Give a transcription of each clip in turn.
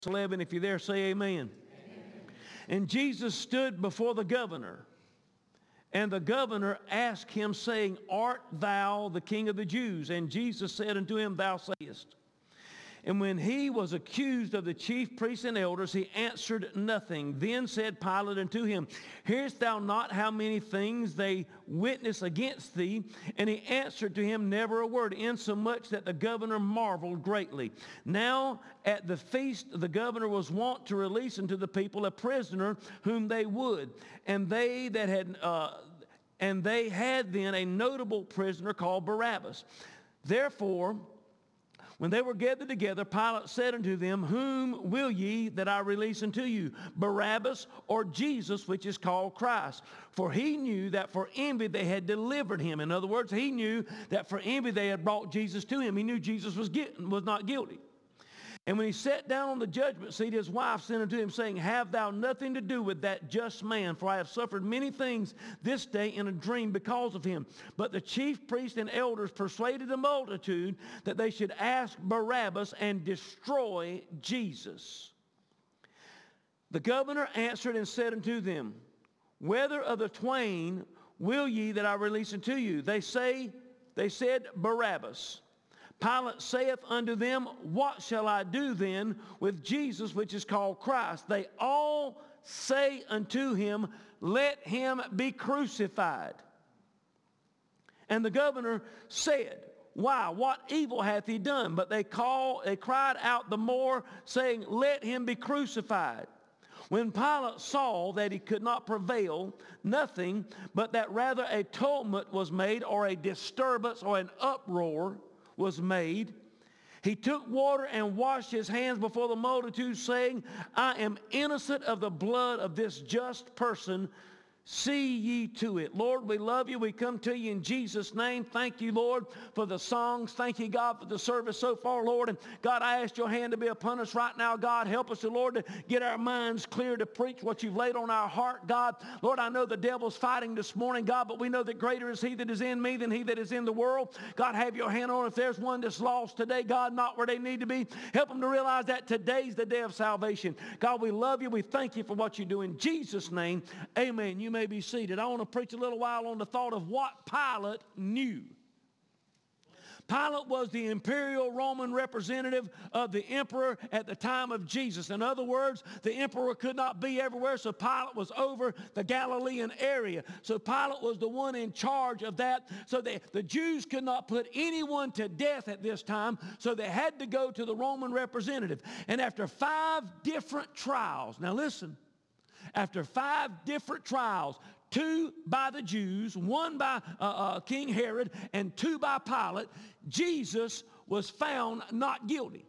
11. If you're there, say amen. And Jesus stood before the governor. And the governor asked him, saying, Art thou the King of the Jews? And Jesus said unto him, Thou sayest. And when he was accused of the chief priests and elders, he answered nothing. Then said Pilate unto him, Hearest thou not how many things they witness against thee? And he answered to him never a word, insomuch that the governor marveled greatly. Now at the feast the governor was wont to release unto the people a prisoner whom they would. And they had then a notable prisoner called Barabbas. Therefore, when they were gathered together, Pilate said unto them, Whom will ye that I release unto you, Barabbas or Jesus, which is called Christ? For he knew that for envy they had delivered him. In other words, he knew that for envy they had brought Jesus to him. He knew Jesus was not guilty. And when he sat down on the judgment seat, his wife sent unto him, saying, Have thou nothing to do with that just man, for I have suffered many things this day in a dream because of him. But the chief priests and elders persuaded the multitude that they should ask Barabbas and destroy Jesus. The governor answered and said unto them, Whether of the twain will ye that I release unto you? They said, Barabbas. Pilate saith unto them, What shall I do then with Jesus, which is called Christ? They all say unto him, Let him be crucified. And the governor said, Why? What evil hath he done? But they cried out the more, saying, Let him be crucified. When Pilate saw that he could not prevail, nothing, but that rather a tumult was made, or a disturbance, or an uproar was made, he took water and washed his hands before the multitude, saying, I am innocent of the blood of this just person. See ye to it. Lord, we love you. We come to you in Jesus' name. Thank you, Lord, for the songs. Thank you, God, for the service so far, Lord. And God, I ask your hand to be upon us right now, God. Help us, Lord, to get our minds clear to preach what you've laid on our heart, God. Lord, I know the devil's fighting this morning, God, but we know that greater is he that is in me than he that is in the world. God, have your hand on if there's one that's lost today, God, not where they need to be. Help them to realize that today's the day of salvation. God, we love you. We thank you for what you do in Jesus' name. Amen. You may be seated. I want to preach a little while on the thought of what Pilate knew. Pilate was the imperial Roman representative of the emperor at the time of Jesus. In other words, the emperor could not be everywhere, so Pilate was over the Galilean area. So Pilate was the one in charge of that. So the Jews could not put anyone to death at this time, so they had to go to the Roman representative. And after 5 different trials, now listen, after 5 different trials, 2 by the Jews, 1 by King Herod, and 2 by Pilate, Jesus was found not guilty.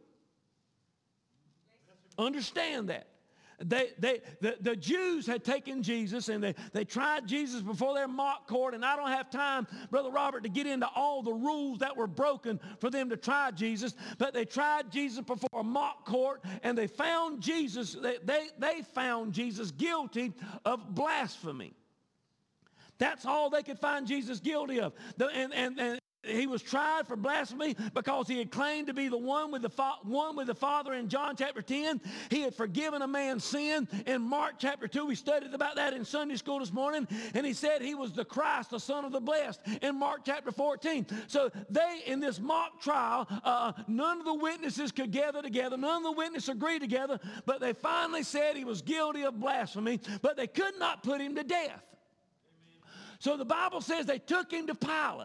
Understand that. The Jews had taken Jesus and they tried Jesus before their mock court, and I don't have time, Brother Robert, to get into all the rules that were broken for them to try Jesus, but they tried Jesus before a mock court, and they found Jesus, they found Jesus guilty of blasphemy. That's all they could find Jesus guilty of. And he was tried for blasphemy because he had claimed to be the one with the Father in John chapter 10. He had forgiven a man's sin. In Mark chapter 2, we studied about that in Sunday school this morning. And he said he was the Christ, the Son of the Blessed, in Mark chapter 14. So they, in this mock trial, none of the witnesses could gather together. None of the witnesses agreed together. But they finally said he was guilty of blasphemy. But they could not put him to death. Amen. So the Bible says they took him to Pilate.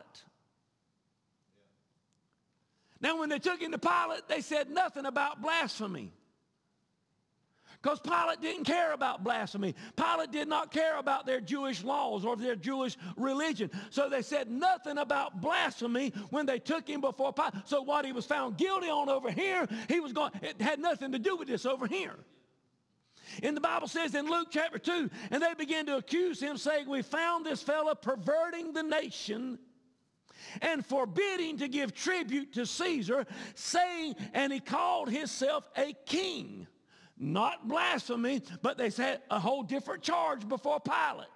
Now, when they took him to Pilate, they said nothing about blasphemy. Because Pilate didn't care about blasphemy. Pilate did not care about their Jewish laws or their Jewish religion. So they said nothing about blasphemy when they took him before Pilate. So what he was found guilty on over here, it had nothing to do with this over here. And the Bible says in Luke chapter 2, and they began to accuse him, saying, We found this fellow perverting the nation and forbidding to give tribute to Caesar, saying, and he called himself a king. Not blasphemy, but they said a whole different charge before Pilate.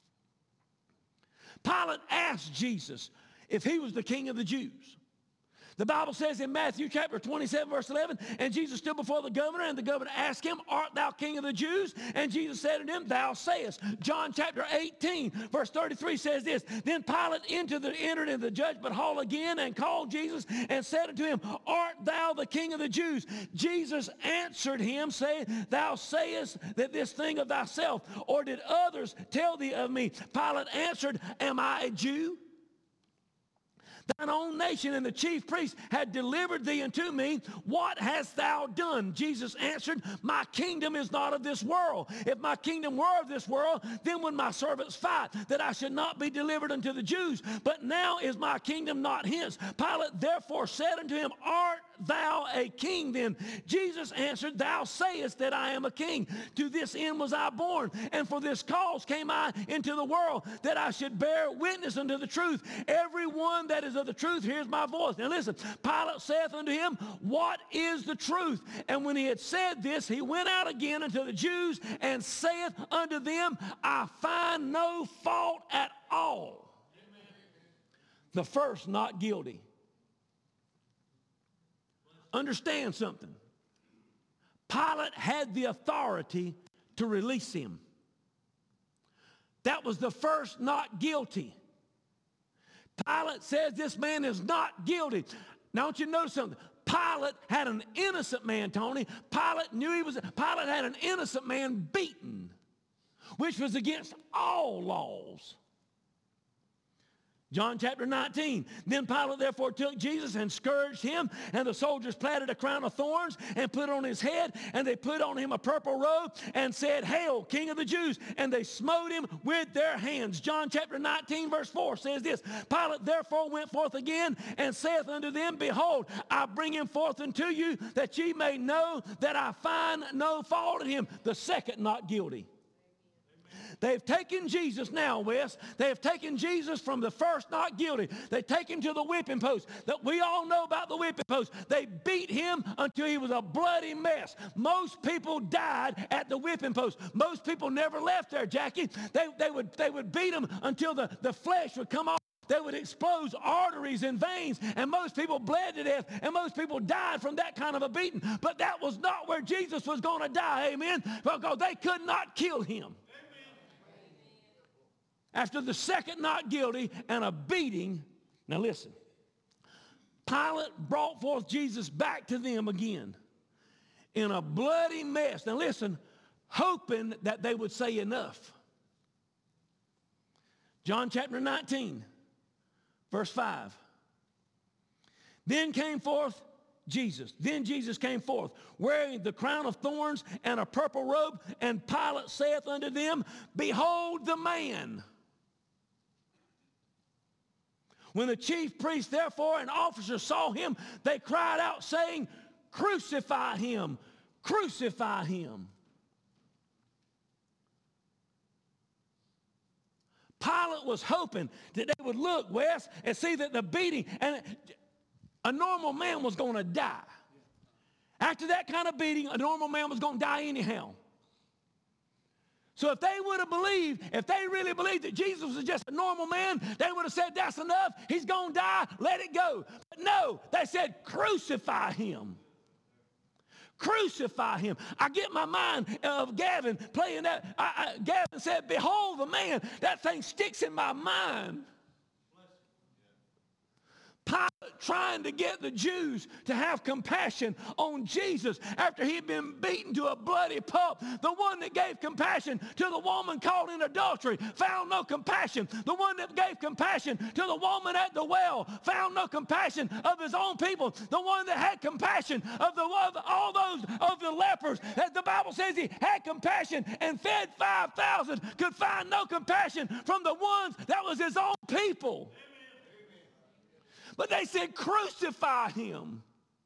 Pilate asked Jesus if he was the king of the Jews. The Bible says in Matthew chapter 27, verse 11, and Jesus stood before the governor, and the governor asked him, art thou king of the Jews? And Jesus said unto him, thou sayest. John chapter 18, verse 33 says this, then Pilate entered into the judgment hall again and called Jesus and said unto him, art thou the king of the Jews? Jesus answered him, saying, thou sayest that this thing of thyself, or did others tell thee of me? Pilate answered, am I a Jew? Thine own nation and the chief priests had delivered thee unto me. What hast thou done? Jesus answered, my kingdom is not of this world. If my kingdom were of this world, then would my servants fight, that I should not be delivered unto the Jews. But now is my kingdom not hence. Pilate therefore said unto him, art thou a king then? Jesus answered, thou sayest that I am a king. To this end was I born, and for this cause came I into the world, that I should bear witness unto the truth. Everyone that is of the truth hears my voice. Now listen, Pilate saith unto him, what is the truth? And when he had said this, he went out again unto the Jews and saith unto them, I find no fault at all. Amen. The first not guilty. Understand something. Pilate had the authority to release him. That was the first not guilty. Pilate says this man is not guilty. Now, I want you to notice something. Pilate had an innocent man, Tony. Pilate had an innocent man beaten, which was against all laws. John chapter 19, then Pilate therefore took Jesus and scourged him, and the soldiers platted a crown of thorns and put it on his head, and they put on him a purple robe and said, hail, King of the Jews, and they smote him with their hands. John chapter 19, verse 4 says this, Pilate therefore went forth again and saith unto them, behold, I bring him forth unto you, that ye may know that I find no fault in him. The second not guilty. They've taken Jesus now, Wes. They have taken Jesus from the first not guilty. They take him to the whipping post. That we all know about the whipping post. They beat him until he was a bloody mess. Most people died at the whipping post. Most people never left there, Jackie. They would beat him until the flesh would come off. They would expose arteries and veins, and most people bled to death, and most people died from that kind of a beating. But that was not where Jesus was going to die, amen, because they could not kill him. After the second not guilty and a beating, now listen, Pilate brought forth Jesus back to them again in a bloody mess. Now listen, hoping that they would say enough. John chapter 19, verse 5. Then came forth Jesus. Then Jesus came forth, wearing the crown of thorns and a purple robe, and Pilate saith unto them, behold the man. When the chief priests, therefore, and officers saw him, they cried out, saying, crucify him, crucify him. Pilate was hoping that they would look, Wes, and see that the beating, and a normal man was going to die. After that kind of beating, a normal man was going to die anyhow. So if they would have believed, if they really believed that Jesus was just a normal man, they would have said, that's enough. He's going to die. Let it go. But no, they said, crucify him. Crucify him. I get my mind of Gavin playing that. Gavin said, behold the man. That thing sticks in my mind. Pilate trying to get the Jews to have compassion on Jesus after he'd been beaten to a bloody pulp. The one that gave compassion to the woman caught in adultery found no compassion. The one that gave compassion to the woman at the well found no compassion of his own people. The one that had compassion of all those of the lepers, as the Bible says he had compassion and fed 5,000, could find no compassion from the ones that was his own people. But they said, crucify him.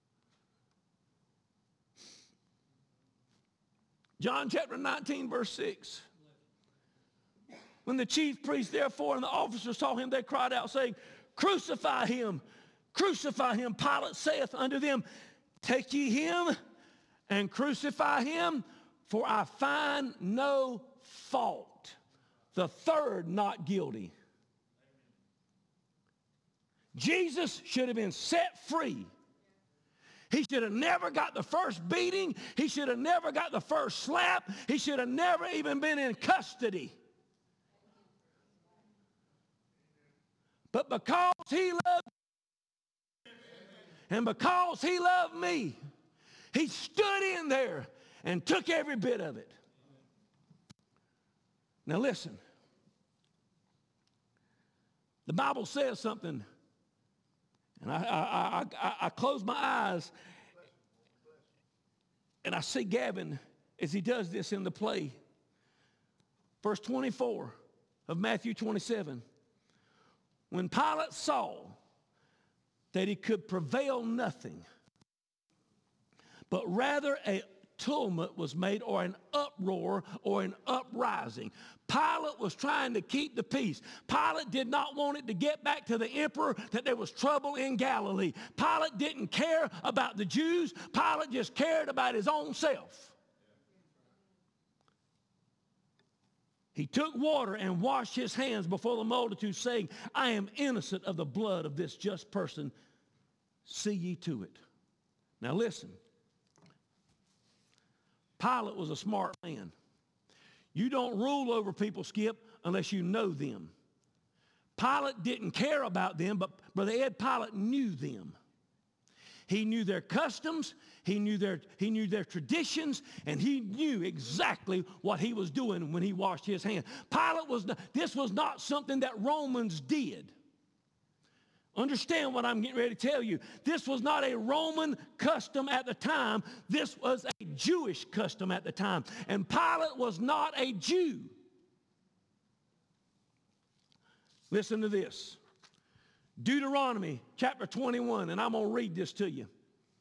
John chapter 19, verse 6. When the chief priests, therefore, and the officers saw him, they cried out, saying, crucify him, crucify him. Pilate saith unto them, take ye him and crucify him, for I find no fault. The third not guilty. Jesus should have been set free. He should have never got the first beating. He should have never got the first slap. He should have never even been in custody. But because he loved me, and because he loved me, he stood in there and took every bit of it. Now listen. The Bible says something, and I close my eyes, and I see Gavin as he does this in the play. Verse 24 of Matthew 27. When Pilate saw that he could prevail nothing, but rather a tumult was made, or an uproar, or an uprising. Pilate was trying to keep the peace. Pilate did not want it to get back to the emperor that there was trouble in Galilee. Pilate didn't care about the Jews. Pilate just cared about his own self. He took water and washed his hands before the multitude, saying, I am innocent of the blood of this just person. See ye to it. Now listen. Pilate was a smart man. You don't rule over people, Skip, unless you know them. Pilate didn't care about them, but Brother Ed, Pilate knew them. He knew their customs, he knew their traditions, and he knew exactly what he was doing when he washed his hands. This was not something that Romans did. Understand what I'm getting ready to tell you. This was not a Roman custom at the time. This was a Jewish custom at the time. And Pilate was not a Jew. Listen to this. Deuteronomy chapter 21, and I'm going to read this to you.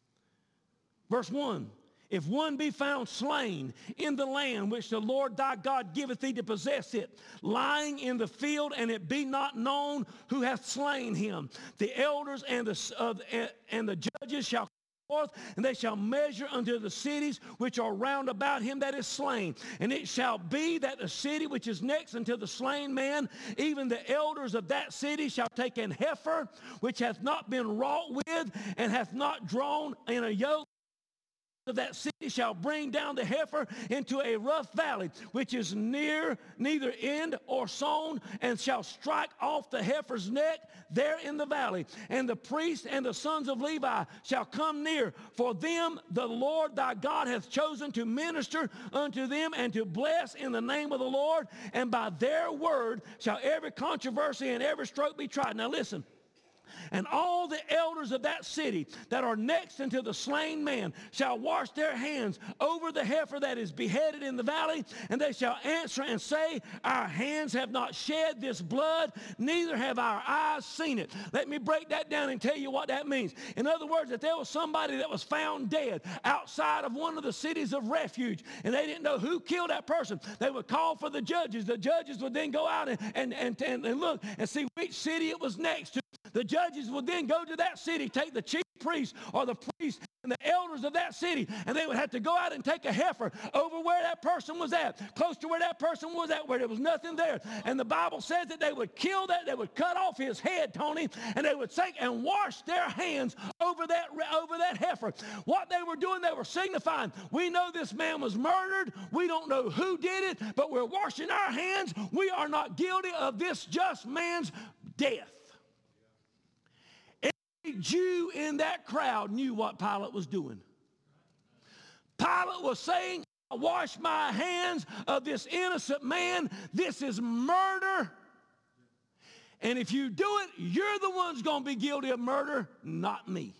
Verse 1. If one be found slain in the land which the Lord thy God giveth thee to possess it, lying in the field, and it be not known who hath slain him, the elders and the judges shall come forth, and they shall measure unto the cities which are round about him that is slain. And it shall be that the city which is next unto the slain man, even the elders of that city shall take an heifer which hath not been wrought with, and hath not drawn in a yoke of that city, shall bring down the heifer into a rough valley, which is near neither end or sown, and shall strike off the heifer's neck there in the valley. And the priest and the sons of Levi shall come near, for them the Lord thy God hath chosen to minister unto them and to bless in the name of the Lord. And by their word shall every controversy and every stroke be tried. Now listen. And all the elders of that city that are next unto the slain man shall wash their hands over the heifer that is beheaded in the valley, and they shall answer and say, our hands have not shed this blood, neither have our eyes seen it. Let me break that down and tell you what that means. In other words, if there was somebody that was found dead outside of one of the cities of refuge, and they didn't know who killed that person, they would call for the judges. The judges would then go out and look and see which city it was next to. The judges would then go to that city, take the chief priest or the priest and the elders of that city, and they would have to go out and take a heifer over where that person was at, close to where that person was at, where there was nothing there. And the Bible says that they would kill that, they would cut off his head, Tony, and they would take and wash their hands over that heifer. What they were doing, they were signifying, we know this man was murdered, we don't know who did it, but we're washing our hands. We are not guilty of this just man's death. Every Jew in that crowd knew what Pilate was doing. Pilate was saying, I wash my hands of this innocent man. This is murder. And if you do it, you're the ones going to be guilty of murder, not me.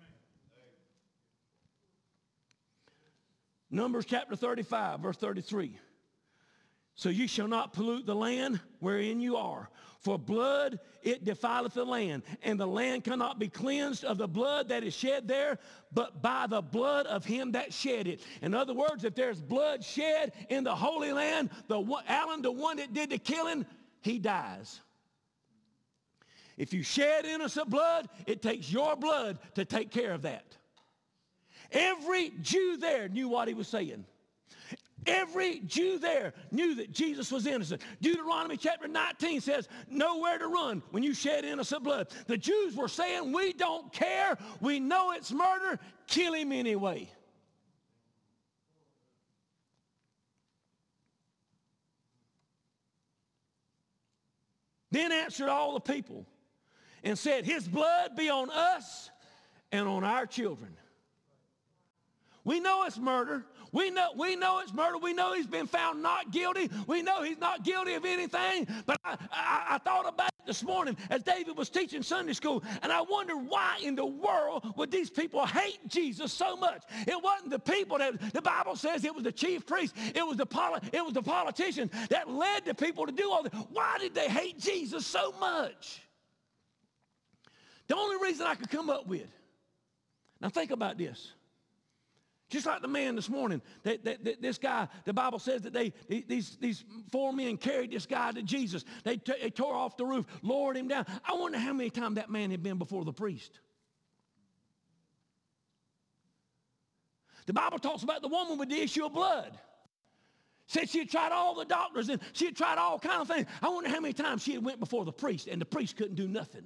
Numbers chapter 35, verse 33. So you shall not pollute the land wherein you are. For blood, it defileth the land, and the land cannot be cleansed of the blood that is shed there, but by the blood of him that shed it. In other words, if there's blood shed in the Holy Land, the one that did the killing, he dies. If you shed innocent blood, it takes your blood to take care of that. Every Jew there knew what he was saying. Every Jew there knew that Jesus was innocent. Deuteronomy chapter 19 says, nowhere to run when you shed innocent blood. The Jews were saying, we don't care. We know it's murder. Kill him anyway. Then answered all the people and said, his blood be on us and on our children. We know it's murder. We know it's murder. We know he's been found not guilty. We know he's not guilty of anything. But I thought about it this morning as David was teaching Sunday school, and I wondered why in the world would these people hate Jesus so much? It wasn't the people that the Bible says it was the chief priest. It was the politicians that led the people to do all this. Why did they hate Jesus so much? The only reason I could come up with. Now think about this. Just like the man this morning, this guy, the Bible says that these four men carried this guy to Jesus. They tore off the roof, lowered him down. I wonder how many times that man had been before the priest. The Bible talks about the woman with the issue of blood. Said she had tried all the doctors and she had tried all kinds of things. I wonder how many times she had went before the priest and the priest couldn't do nothing.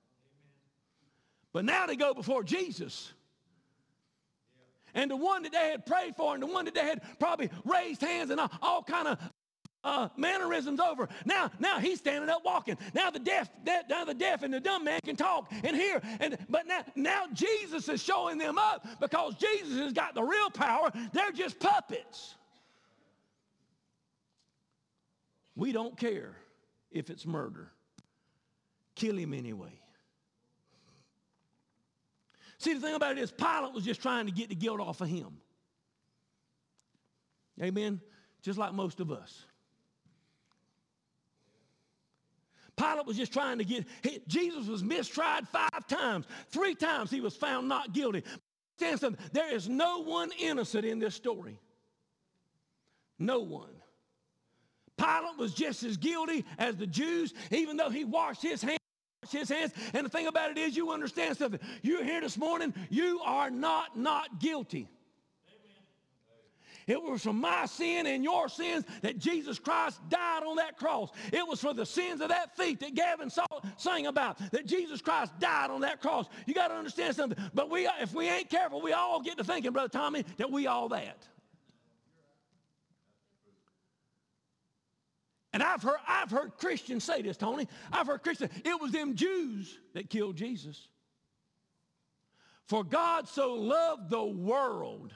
But now they go before Jesus. And the one that they had prayed for and the one that they had probably raised hands and all kind of mannerisms over. Now he's standing up walking. Now the deaf and the dumb man can talk and hear. But now Jesus is showing them up because Jesus has got the real power. They're just puppets. We don't care if it's murder. Kill him anyway. See, the thing about it is Pilate was just trying to get the guilt off of him. Amen? Just like most of us. Pilate was just trying to Jesus was mistried 5 times. 3 times he was found not guilty. Understand something. There is no one innocent in this story. No one. Pilate was just as guilty as the Jews, even though he washed his hands. And the thing about it is, you understand something. You're here this morning, you are not guilty. It was from my sin and your sins that Jesus Christ died on that cross. It was for the sins of that thief that Gavin sang about, that Jesus Christ died on that cross. You got to understand something. But if we ain't careful, we all get to thinking, Brother Tommy, that we all that. And I've heard Christians say this, Tony. I've heard Christians. It was them Jews that killed Jesus. For God so loved the world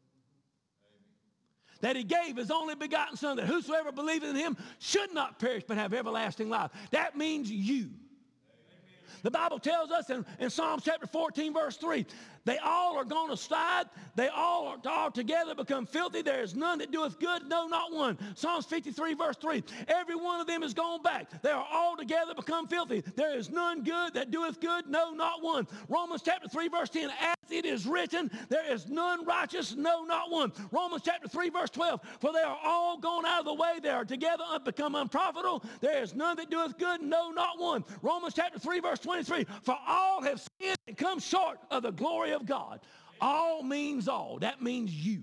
that he gave his only begotten Son, that whosoever believeth in him should not perish but have everlasting life. That means you. The Bible tells us in Psalms chapter 14, verse 3, they all are gone aside. They all together become filthy. There is none that doeth good, no, not one. Psalms 53, verse 3, every one of them is gone back. They are all together become filthy. There is none good that doeth good, no, not one. Romans chapter 3, verse 10, as it is written, there is none righteous, no, not one. Romans chapter 3, verse 12, for they are all gone out of the way. They are together become unprofitable. There is none that doeth good, no, not one. Romans chapter 3, verse 23, for all have sinned and come short of the glory of God. All means all. That means you.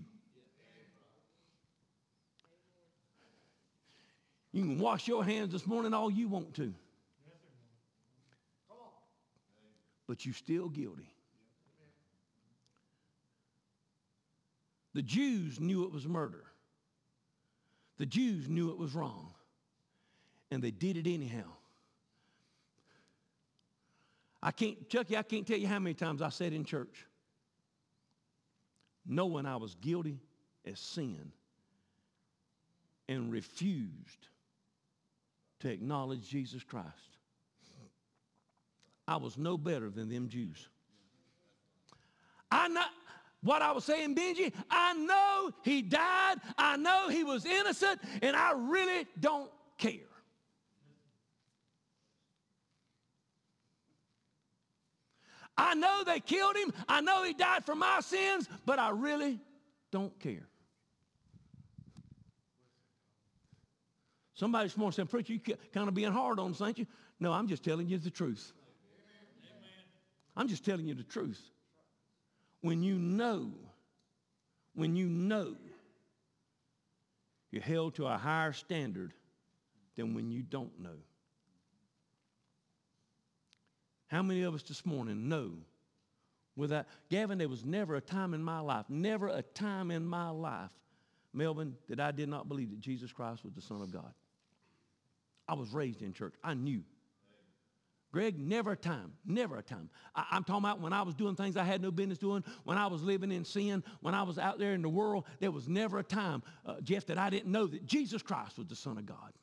You can wash your hands this morning all you want to. But you're still guilty. The Jews knew it was murder. The Jews knew it was wrong. And they did it anyhow. Chucky, I can't tell you how many times I said in church, knowing I was guilty as sin and refused to acknowledge Jesus Christ. I was no better than them Jews. What I was saying, Benji, I know he died, I know he was innocent, and I really don't care. I know they killed him. I know he died for my sins, but I really don't care. Somebody this morning said, preacher, you kind of being hard on us, ain't you? No, I'm just telling you the truth. I'm just telling you the truth. When you know You're held to a higher standard than when you don't know. How many of us this morning know without, Gavin, there was never a time in my life, Melvin, that I did not believe that Jesus Christ was the Son of God. I was raised in church. I knew. Greg, never a time. I'm talking about when I was doing things I had no business doing, when I was living in sin, when I was out there in the world, there was never a time, Jeff, that I didn't know that Jesus Christ was the Son of God.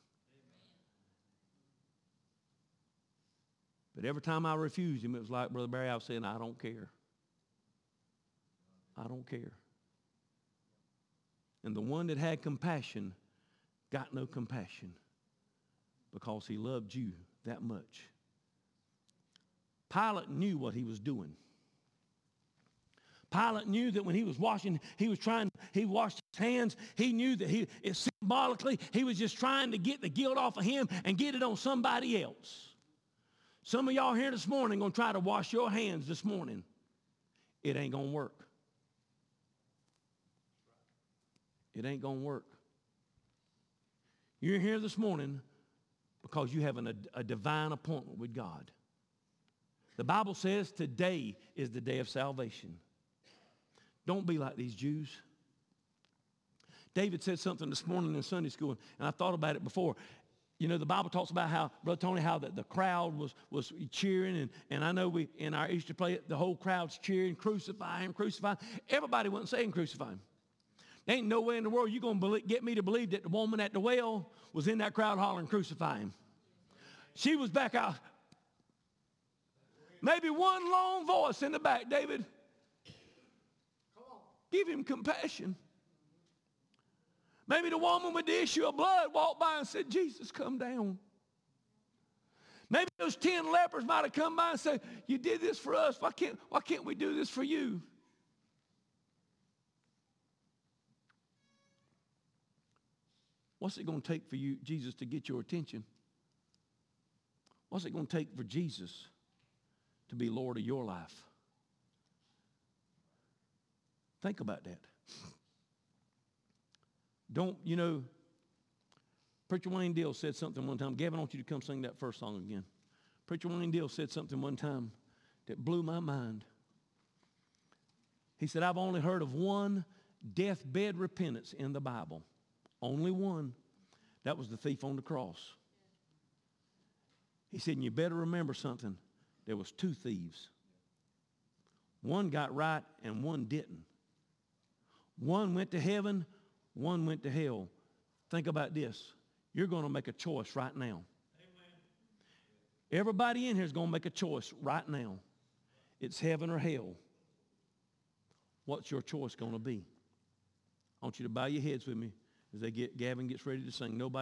But every time I refused him, it was like Brother Barry, I was saying, I don't care. I don't care. And the one that had compassion got no compassion because he loved you that much. Pilate knew what he was doing. Pilate knew that when he was washing, he washed his hands. He knew that symbolically, he was just trying to get the guilt off of him and get it on somebody else. Some of y'all here this morning going to try to wash your hands this morning. It ain't going to work. It ain't going to work. You're here this morning because you have a divine appointment with God. The Bible says today is the day of salvation. Don't be like these Jews. David said something this morning in Sunday school, and I thought about it before. You know, the Bible talks about how, Brother Tony, how the crowd was cheering, and I know in our Easter play, the whole crowd's cheering, crucify him, crucify him. Everybody wasn't saying crucify him. There ain't no way in the world you're going to get me to believe that the woman at the well was in that crowd hollering, crucify him. She was back out. Maybe one lone voice in the back, David, give him compassion. Maybe the woman with the issue of blood walked by and said, Jesus, come down. Maybe those 10 lepers might have come by and said, you did this for us. Why can't we do this for you? What's it going to take for you, Jesus, to get your attention? What's it going to take for Jesus to be Lord of your life? Think about that. Preacher Wayne Deal said something one time. Gavin, I want you to come sing that first song again. Preacher Wayne Deal said something one time that blew my mind. He said, I've only heard of one deathbed repentance in the Bible. Only one. That was the thief on the cross. He said, and you better remember something. There was 2 thieves. One got right and one didn't. One went to heaven, one went to hell. Think about this. You're going to make a choice right now. Amen. Everybody in here is going to make a choice right now. It's heaven or hell. What's your choice going to be? I want you to bow your heads with me as Gavin gets ready to sing. Nobody